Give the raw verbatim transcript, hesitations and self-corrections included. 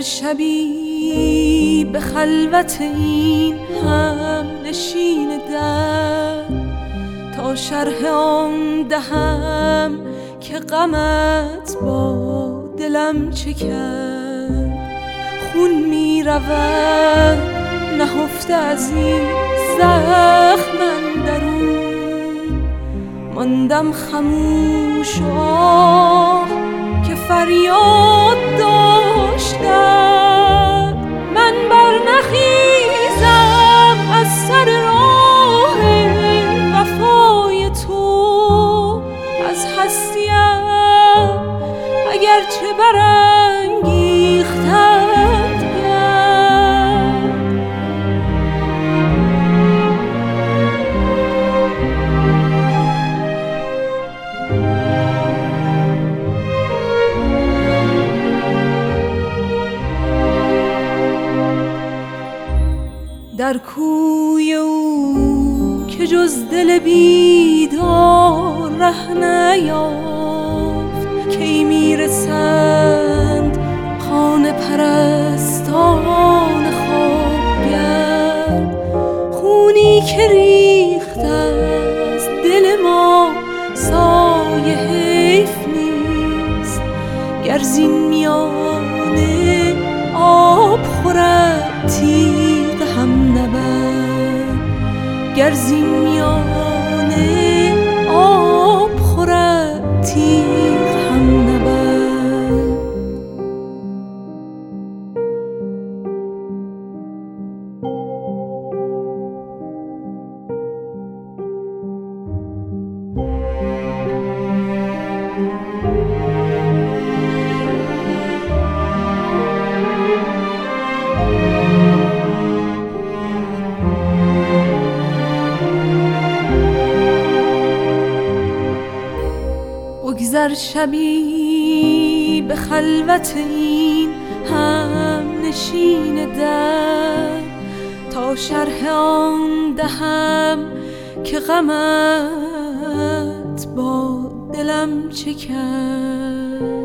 شبی به خلوت این هم نشین در، تا شرح آن دهم که غمت با دلم چه کرد. خون می رود نهفته از این زخم اندرون، ماندم خموش و آه که فریاد داشتم. من برنخیزم از سر راه وفای تو، از هستیم اگرچه برانگیختت گرد. در کوی او که جز دل بیدار ره نیافت، کی میرسند خانه پرستان خوابگرد. خونی که ریخت از دل ما سایه حیف نیست، گر زین میانه آب خورد تیغ هم نبرد. گر زین میانه آب خورد تیغ هم نبرد. بگذر شبی به خلوت این هم نشین در، تا شرح آن دهم که غمت با دلم چه کرد.